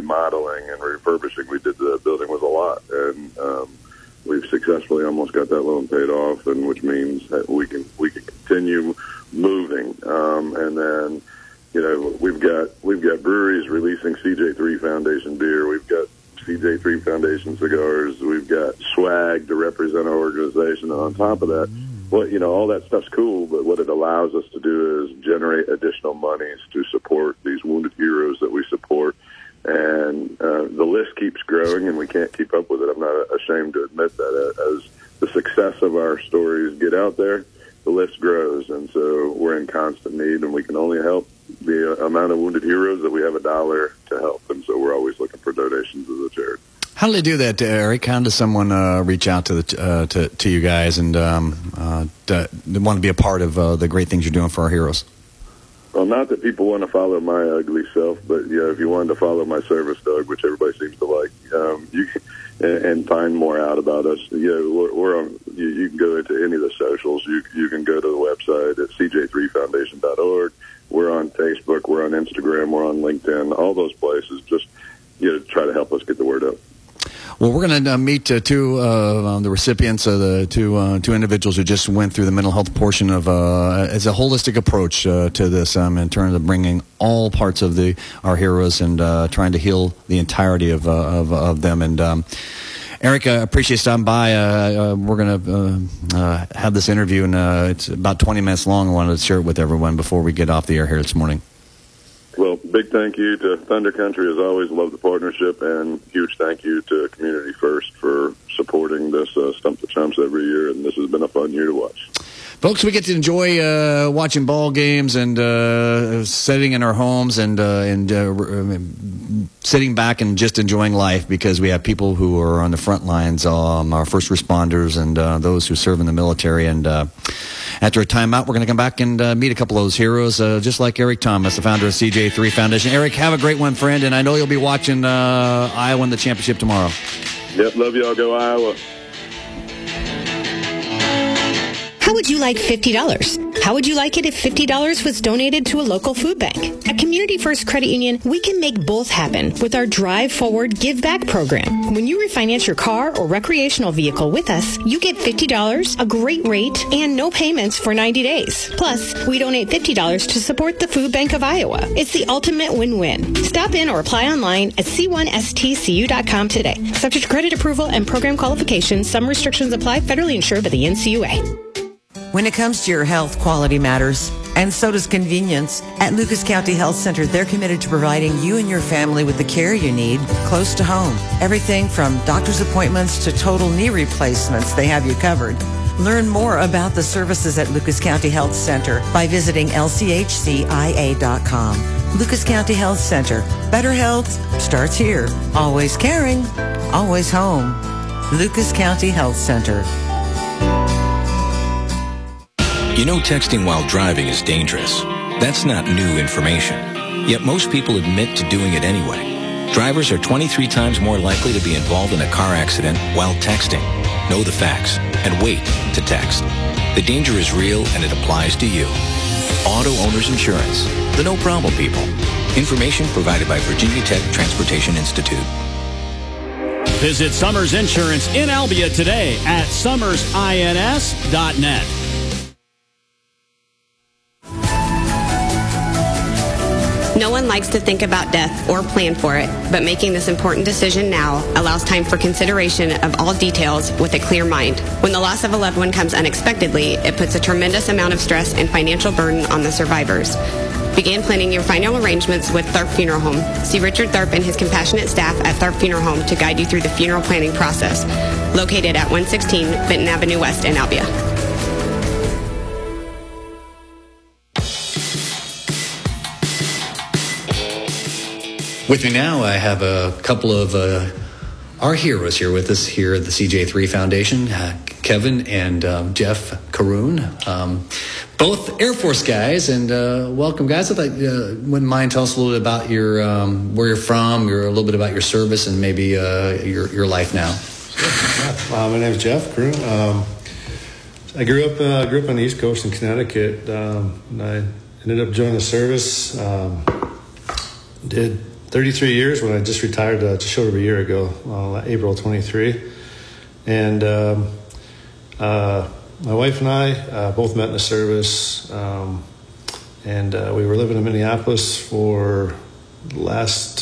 remodeling and refurbishing we did to that building was a lot, and we've successfully almost got that loan paid off, and which means that we can continue moving. And then, we've got breweries releasing CJ3 Foundation beer. We've got CJ3 Foundation cigars. We've got swag to represent our organization. And on top of that, all that stuff's cool, but what it allows us to do is generate additional monies to support these wounded heroes that we support. And the list keeps growing, and we can't keep up with it. I'm not ashamed to admit that. As the success of our stories get out there, the list grows, and so we're in constant need, and we can only help the amount of wounded heroes that we have $1 to help, and so we're always looking for donations as a charity. How do they do that, Eric? How does someone reach out to you guys and want to be a part of the great things you're doing for our heroes? Well, not that people want to follow my ugly self, but if you wanted to follow my service dog, which everybody seems to like, you can, and find more out about us. We're on. You can go into any of the socials. You can go to the website at cj3foundation.org. We're on Facebook. We're on Instagram. We're on LinkedIn. All those places. Just try to help us get the word out. Well, we're going to meet two the recipients of the two individuals who just went through the mental health portion of it's a holistic approach to this in terms of bringing all parts of our heroes and trying to heal the entirety of them. And Eric, I appreciate you stopping by. We're going to have this interview, and it's about 20 minutes long. I wanted to share it with everyone before we get off the air here this morning. Well, big thank you to Thunder Country, as always. Love the partnership, and huge thank you to Community First for supporting this Stump the Chumps every year, and this has been a fun year to watch. Folks, we get to enjoy watching ball games and sitting in our homes and sitting back and just enjoying life because we have people who are on the front lines, our first responders and those who serve in the military. And after a timeout, we're going to come back and meet a couple of those heroes, just like Eric Thomas, the founder of CJ3 Foundation. Eric, have a great one, friend, and I know you'll be watching Iowa in the championship tomorrow. Yep, love y'all. Go Iowa. How would you like $50? How would you like it if $50 was donated to a local food bank? At Community First Credit Union, we can make both happen with our Drive Forward Give Back program. When you refinance your car or recreational vehicle with us, you get $50, a great rate, and no payments for 90 days. Plus, we donate $50 to support the Food Bank of Iowa. It's the ultimate win-win. Stop in or apply online at c1stcu.com today. Subject to credit approval and program qualifications. Some restrictions apply. Federally insured by the NCUA. When it comes to your health, quality matters, and so does convenience. At Lucas County Health Center, they're committed to providing you and your family with the care you need close to home. Everything from doctor's appointments to total knee replacements, they have you covered. Learn more about the services at Lucas County Health Center by visiting lchcia.com. Lucas County Health Center. Better health starts here. Always caring, always home. Lucas County Health Center. You know, texting while driving is dangerous. That's not new information. Yet most people admit to doing it anyway. Drivers are 23 times more likely to be involved in a car accident while texting. Know the facts and wait to text. The danger is real and it applies to you. Auto Owners Insurance. The no problem people. Information provided by Virginia Tech Transportation Institute. Visit Summers Insurance in Albia today at summersins.net. No one likes to think about death or plan for it, but making this important decision now allows time for consideration of all details with a clear mind. When the loss of a loved one comes unexpectedly, it puts a tremendous amount of stress and financial burden on the survivors. Begin planning your final arrangements with Tharp Funeral Home. See Richard Tharp and his compassionate staff at Tharp Funeral Home to guide you through the funeral planning process. Located at 116 Benton Avenue West in Albia. With me now, I have a couple of our heroes here with us here at the CJ3 Foundation, Kevin and Jeff Caroon, both Air Force guys, and welcome, guys. I thought wouldn't mind tell us a little bit about your where you're from, a little bit about your service, and maybe your life now. My name is Jeff Caroon. I grew up on the East Coast in Connecticut. And I ended up joining the service. Did 33 years when I just retired just short of a year ago, April 23. And my wife and I both met in the service, and we were living in Minneapolis for the last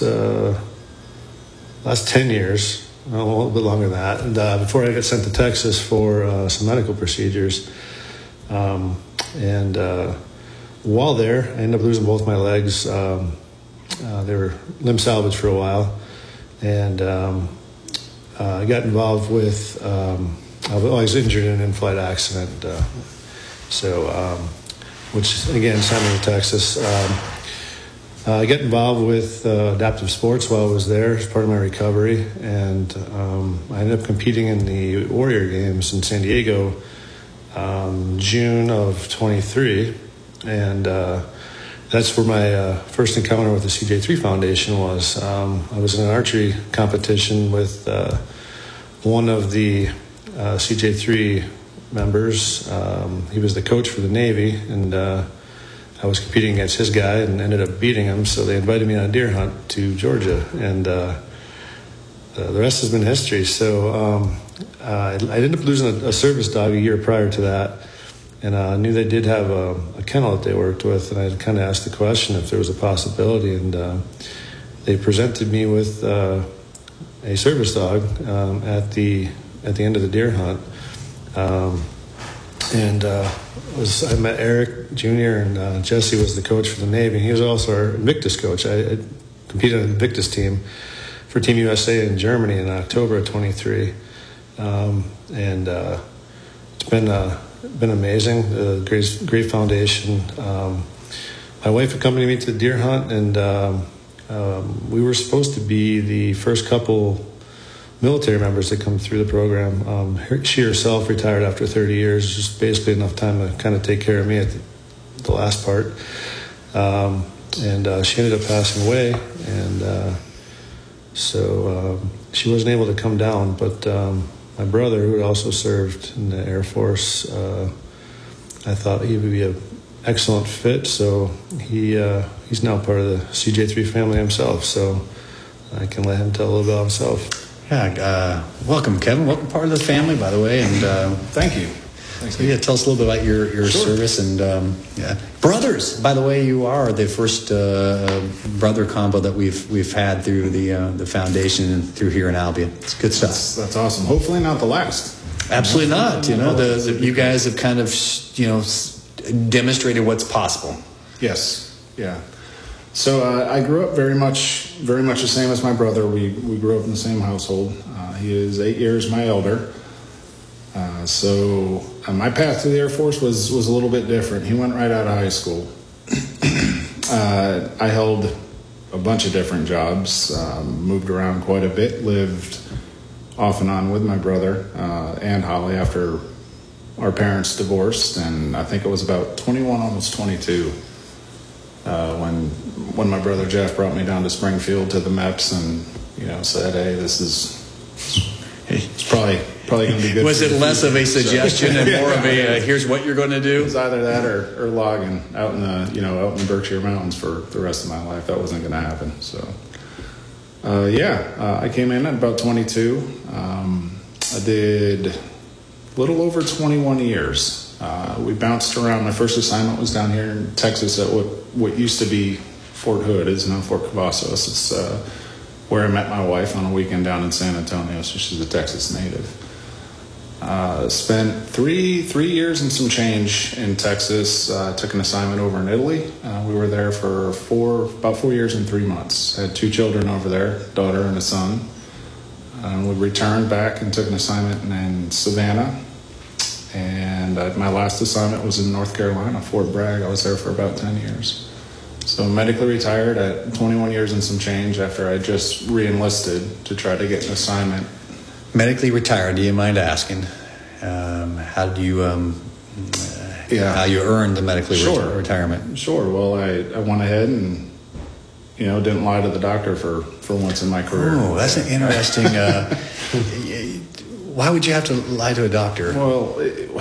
10 years, a little bit longer than that. And before I got sent to Texas for some medical procedures, and while there, I ended up losing both my legs. They were limb salvage for a while, and I got involved with. I was injured in an in-flight accident, which again sent me to Texas. I got involved with adaptive sports while I was there as part of my recovery, and I ended up competing in the Warrior Games in San Diego, June of 23, and that's where my first encounter with the CJ3 Foundation was. I was in an archery competition with one of the CJ3 members. He was the coach for the Navy, and I was competing against his guy and ended up beating him, so they invited me on a deer hunt to Georgia, and the rest has been history. So I ended up losing a service dog a year prior to that, and I knew they did have a kennel that they worked with, and I kind of asked the question if there was a possibility, and they presented me with a service dog at the end of the deer hunt, and I met Eric Jr. and Jesse was the coach for the Navy. He was also our Invictus coach. I competed on the Invictus team for Team USA in Germany in October of 23, and it's been amazing. Great foundation. My wife accompanied me to the deer hunt, and we were supposed to be the first couple military members that come through the program. She herself retired after 30 years, just basically enough time to kind of take care of me at the last part. And she ended up passing away, and so she wasn't able to come down. But my brother, who had also served in the Air Force, I thought he would be an excellent fit. So he's now part of the CJ3 family himself. So I can let him tell a little bit about himself. Yeah, welcome, Kevin. Welcome, part of the family, by the way. And thank you. So, yeah, tell us a little bit about your service and brothers. By the way, you are the first brother combo that we've had through the foundation and through here in Albia. It's good stuff. That's awesome. Hopefully, not the last. Absolutely not. You know, you guys have kind of demonstrated what's possible. Yes. Yeah. So I grew up very much the same as my brother. We grew up in the same household. He is 8 years my elder. So my path to the Air Force was a little bit different. He went right out of high school. I held a bunch of different jobs, moved around quite a bit, lived off and on with my brother and Holly after our parents divorced, and I think it was about 21, almost 22. When my brother Jeff brought me down to Springfield to the MEPS and said, "Hey, it's probably going to be good." Was it less of a suggestion and more of a here's what you're going to do? It was either that or logging out in the Berkshire Mountains for the rest of my life. That wasn't going to happen. So I came in at about 22. I did a little over 21 years. We bounced around. My first assignment was down here in Texas at what used to be Fort Hood, is now Fort Cavazos. It's where I met my wife on a weekend down in San Antonio, so she's a Texas native. Spent three years and some change in Texas. Took an assignment over in Italy. We were there for about 4 years and 3 months. Had 2 children over there, a daughter and a son. We returned back and took an assignment in Savannah. And my last assignment was in North Carolina, Fort Bragg. I was there for about 10 years. So medically retired at 21 years and some change after I just re-enlisted to try to get an assignment. Medically retired, do you mind asking? How do you how you earned the medically retirement? Sure. Well, I went ahead and didn't lie to the doctor for once in my career. Oh, that's an interesting. Why would you have to lie to a doctor? Well,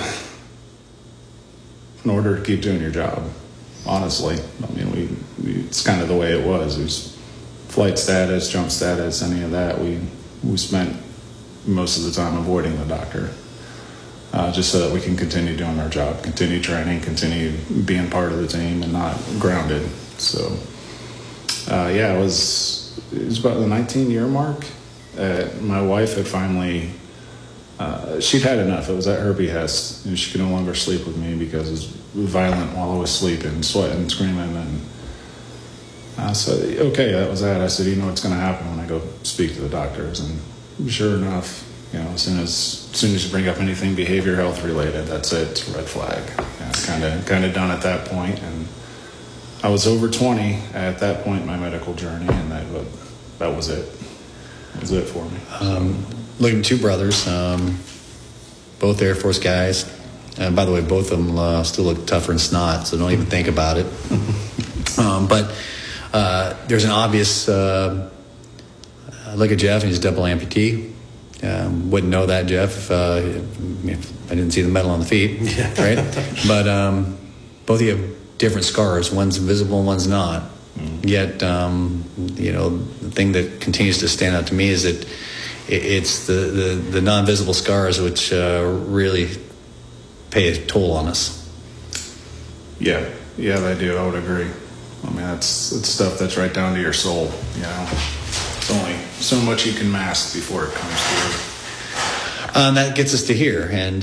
in order to keep doing your job, honestly. I mean, it's kind of the way it was. It was flight status, jump status, any of that. We spent most of the time avoiding the doctor, just so that we can continue doing our job, continue training, continue being part of the team and not grounded. So, it was about the 19-year mark. My wife had finally, she'd had enough. It was at her behest. She could no longer sleep with me because it was violent while I was sleeping, sweating, screaming. And I said, okay, that was that. I said, you know what's going to happen when I go speak to the doctors. And sure enough, as soon as you bring up anything behavior health related, that's it. It's a red flag. Kind of done at that point. And I was over 20 at that point in my medical journey, and that was it. That was it for me. Looking at two brothers, both Air Force guys. And by the way, both of them still look tougher than snot, so don't even think about it. But there's an obvious look at Jeff, and he's a double amputee. Wouldn't know that, Jeff, if I didn't see the medal on the feet, right? But both of you have different scars. One's visible, one's not. Yet, the thing that continues to stand out to me is that it's the non-visible scars which really pay a toll on us. Yeah, they do. I would agree. I mean, it's stuff that's right down to your soul. It's only so much you can mask before it comes through. That gets us to here, and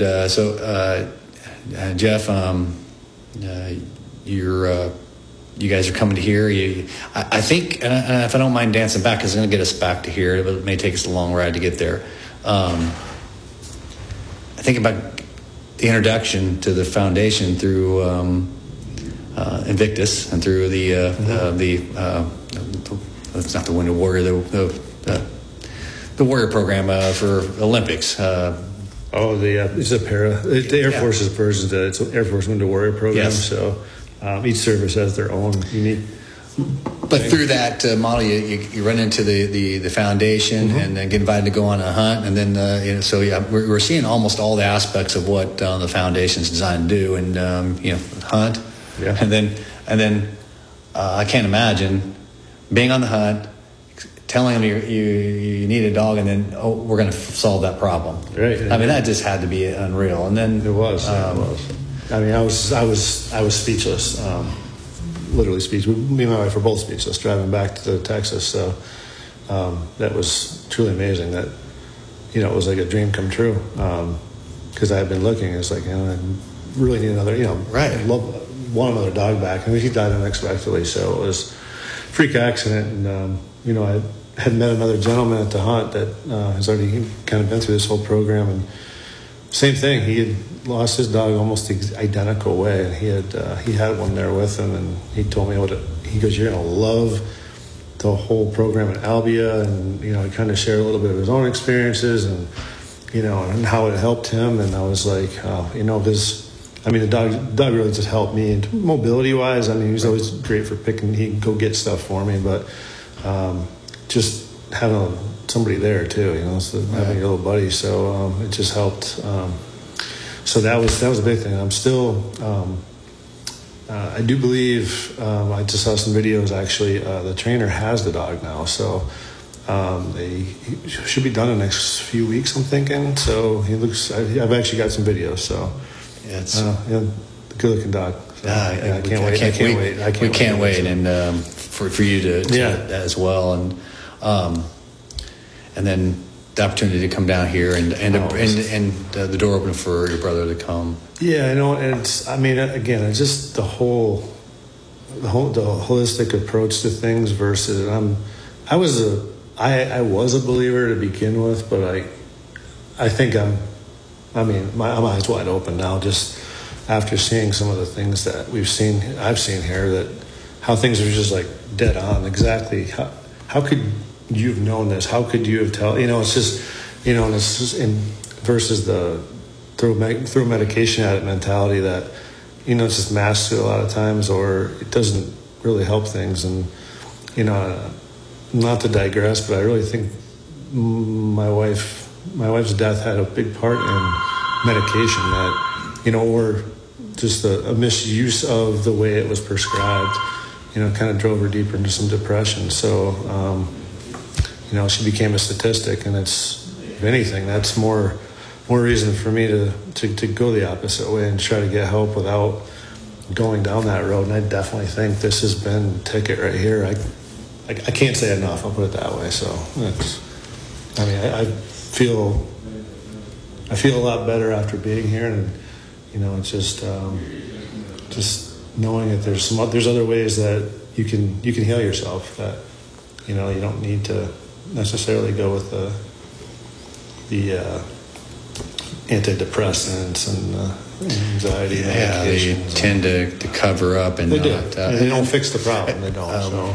Jeff, you guys are coming to here. I think, and if I don't mind dancing back, because it's going to get us back to here, but it may take us a long ride to get there. I think about the introduction to the foundation through Invictus and through it's not the Wounded Warrior, the Warrior program for Olympics. It's a the Air Force's version of it's an Air Force Wounded Warrior program. Yes. So each service has their own unique. But through that model, you run into the foundation and then get invited to go on a hunt, and then we're seeing almost all the aspects of what the foundation's designed to do, and hunt, and then I can't imagine being on the hunt, telling them you need a dog, and then we're going to solve that problem. Right. I mean, that just had to be unreal. And then it was. I mean, I was speechless. Literally speechless. Me and my wife were both speechless driving back to Texas. So that was truly amazing. That it was like a dream come true. Because I had been looking, it's like I really need another. Right. I want another dog back. I mean, he died unexpectedly, so it was a freak accident. And I had met another gentleman at the hunt that has already kind of been through this whole program, and same thing. He had lost his dog almost the identical way, and he had one there with him, and he told me he goes, "You're gonna love the whole program at Albia," and he kind of shared a little bit of his own experiences and and how it helped him. And I was like, the dog really just helped me, and mobility wise, I mean, he was always great for picking. He'd go get stuff for me, but just having somebody there too, having your little buddy. So it just helped. So that was a big thing. I'm still, I do believe, I just saw some videos actually, the trainer has the dog now. So they should be done in the next few weeks, I'm thinking. So I've actually got some videos. So it's a good looking dog. So, I can't wait. We can't wait. And for you to as well. And then the opportunity to come down here and the door open for your brother to come. Yeah, and it's just the holistic approach to things versus I was a believer to begin with, but I think my eyes wide open now just after seeing some of the things that I've seen here, that how things are just like dead on. Exactly how could you have known this? How could you have it's just, and it's just versus the throw medication at it mentality that, it's just masks it a lot of times, or it doesn't really help things. And, not to digress, but I really think my wife's death had a big part in medication that, or just a misuse of the way it was prescribed. kind of drove her deeper into some depression. So, she became a statistic, and it's, if anything, that's more reason for me to go the opposite way and try to get help without going down that road. And I definitely think this has been the ticket right here. I can't say enough. I'll put it that way. So I feel a lot better after being here, and it's just knowing that there's other ways that you can heal yourself. That you don't need to necessarily go with the antidepressants and anxiety. Yeah, they tend to cover up and they not. They don't fix the problem. They don't.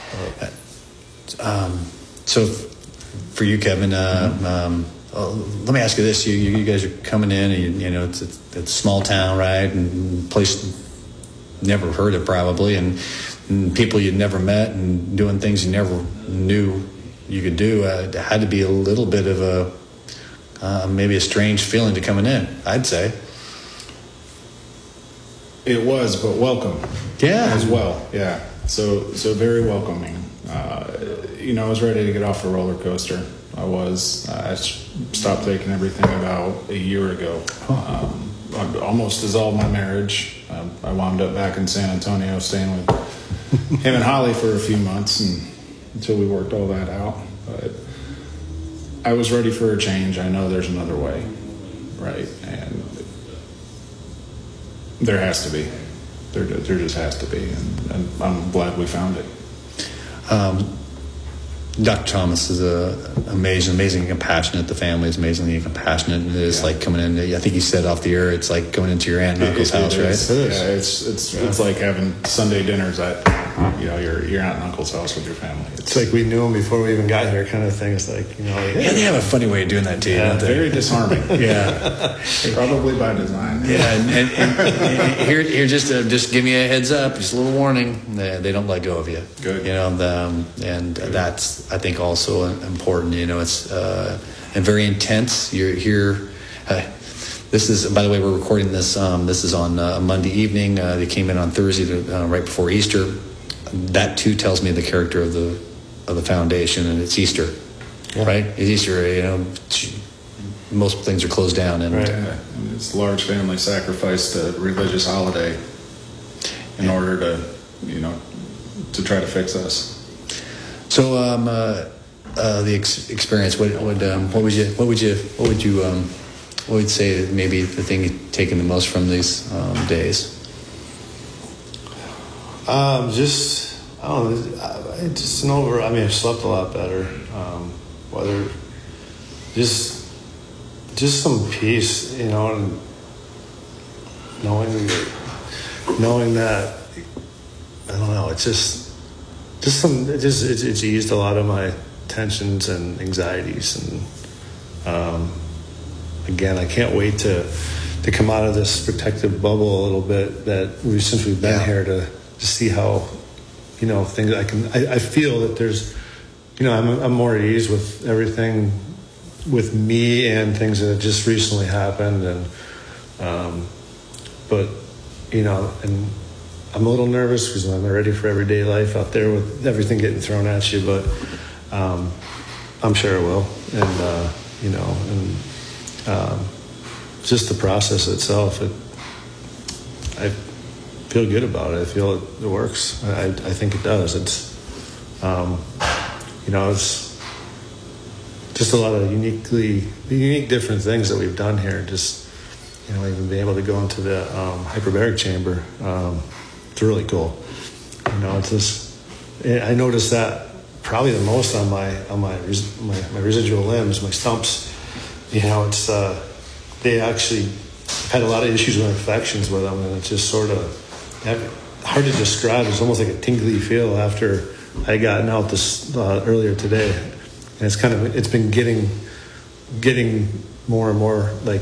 So for you, Kevin, let me ask you this: you guys are coming in, and it's a small town, right, and place never heard of probably, and people you'd never met, and doing things you never knew you could do. It had to be a little bit of a maybe a strange feeling to coming in, I'd say. It was, but welcome. Yeah. As well. Yeah. So very welcoming. I was ready to get off the roller coaster. I stopped taking everything about a year ago. I almost dissolved my marriage. I wound up back in San Antonio staying with him and Holly for a few months until we worked all that out. But I was ready for a change. I know there's another way, right? And there has to be. There just has to be, and I'm glad we found it. Dr. Thomas is amazing, compassionate. The family is amazingly compassionate, and it's like coming in. I think he said off the air, it's like going into your aunt and uncle's house, right? Yeah, it's like having Sunday dinners at your aunt and uncle's house with your family. It's like we knew them before we even got here, kind of thing. It's like they have a funny way of doing that too. Yeah, very disarming. Yeah, probably by design. Yeah, and here just give me a heads up, just a little warning. They don't let go of you. Good. And that's, I think, also important. It's and very intense. You're here. This is, by the way, we're recording this. This is on a Monday evening. They came in on Thursday, right before Easter. That too tells me the character of the foundation, and it's Easter, right? It's Easter. Most things are closed down, and right. And it's large family sacrificed a religious holiday in order to try to fix us. So the experience. What would you say maybe the thing you've taken the most from these days? I've slept a lot better. Just some peace, and knowing that, I don't know, it's eased a lot of my tensions and anxieties, and again, I can't wait to come out of this protective bubble a little bit since we've been here to see how things I feel that there's I'm more at ease with everything with me and things that have just recently happened, and but and I'm a little nervous because I'm ready for everyday life out there with everything getting thrown at you, but I'm sure it will, and just the process itself, I feel good about it. I feel it works. I think it does. It's it's just a lot of unique different things that we've done here. Just even being able to go into the hyperbaric chamber, it's really cool. It's just, I noticed that probably the most on my residual limbs, my stumps. It's they actually had a lot of issues with infections with them, and it's just sort of hard to describe. It's almost like a tingly feel after I gotten out this earlier today, and it's been getting more and more like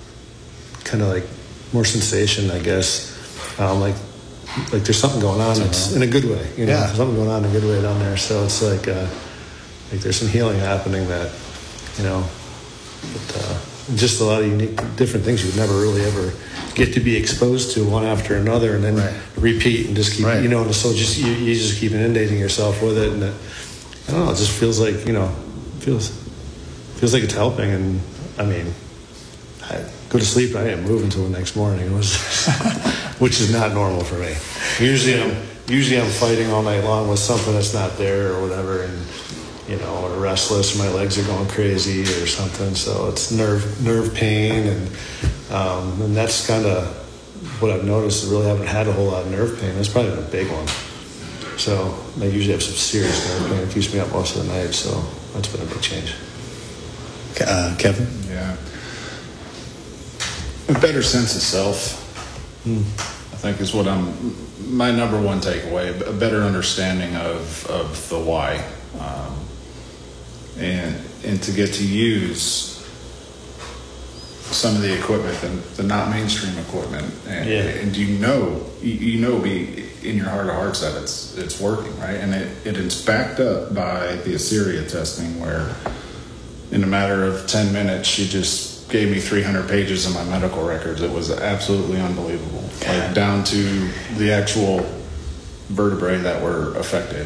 more sensation, I guess. Like there's something going on. It's in a good way, There's something going on in a good way down there. So it's like there's some healing happening that, But just a lot of unique, different things you'd never really ever get to be exposed to one after another, and then repeat and just keep, and so just you just keep inundating yourself with it, and I don't know, it just feels like, feels like it's helping, and I mean, I go to sleep and I didn't move until the next morning. It was, which is not normal for me. Usually I'm fighting all night long with something that's not there or whatever, and or restless, or my legs are going crazy or something. So it's nerve pain, and that's kind of what I've noticed. I really haven't had a whole lot of nerve pain. That's probably been a big one. So I usually have some serious nerve pain. It keeps me up most of the night. So that's been a big change. Kevin? Yeah. A better sense of self, I think, is what my number one takeaway. A better understanding of the why. And to get to use some of the equipment, the not mainstream equipment, and in your heart of hearts that it's working, right? And it is backed up by the Asyria testing, where in a matter of 10 minutes she just gave me 300 pages of my medical records. It was absolutely unbelievable, like down to the actual vertebrae that were affected.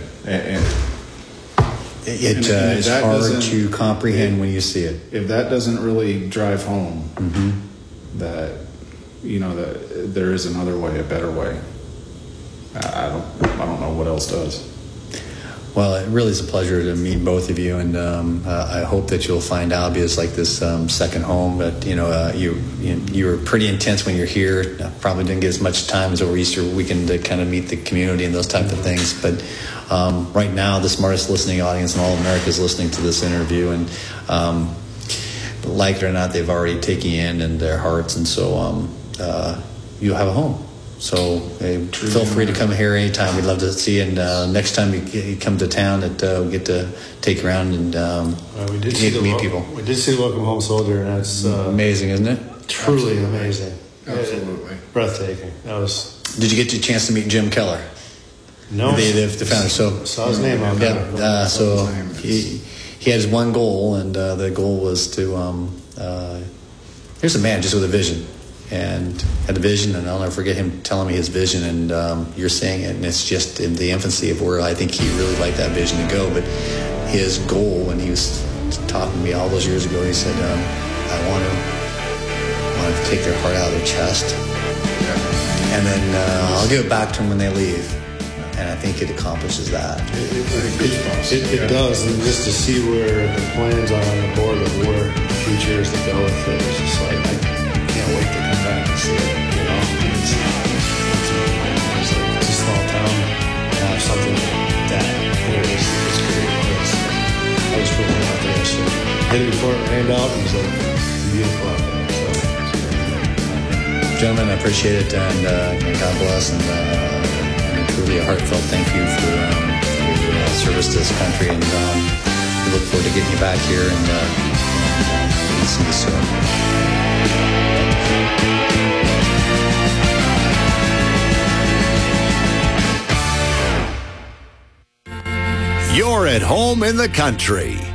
It's hard to comprehend when you see it. If that doesn't really drive home that that there is another way, a better way, I don't know what else does. Well, it really is a pleasure to meet both of you, and I hope that you'll find Albia is like this second home. But you were pretty intense when you're here. Probably didn't get as much time as over Easter weekend to kind of meet the community and those type of things. But right now, the smartest listening audience in all America is listening to this interview, and like it or not, they've already taken you in their hearts, and so you'll have a home. So feel free to come here anytime. We'd love to see you. And next time you come to town, that we get to take you around and meet people. We did see Welcome Home Soldier, and that's amazing, isn't it? Truly amazing. Absolutely. Breathtaking. Did you get a chance to meet Jim Keller? No. The founder. So saw his name on there. So he had his one goal, and the goal was to here's a man just with a vision. And had a vision, and I'll never forget him telling me his vision, and you're saying it, and it's just in the infancy of where I think he really liked that vision to go. But his goal, when he was talking to me all those years ago, he said, I want to take their heart out of their chest, and then I'll give it back to them when they leave. And I think it accomplishes that. It does, and just to see where the plans are on the board of where the future is to go with it, it's just like, I can't wait to come back and see it. It's a small town to have something that here is great. I was putting it out there yesterday. Hit it before it rained out, and it was like beautiful out there. So. Gentlemen, I appreciate it, and God bless, and truly a heartfelt thank you for your service to this country, and we look forward to getting you back here and see you soon. You're at home in the country.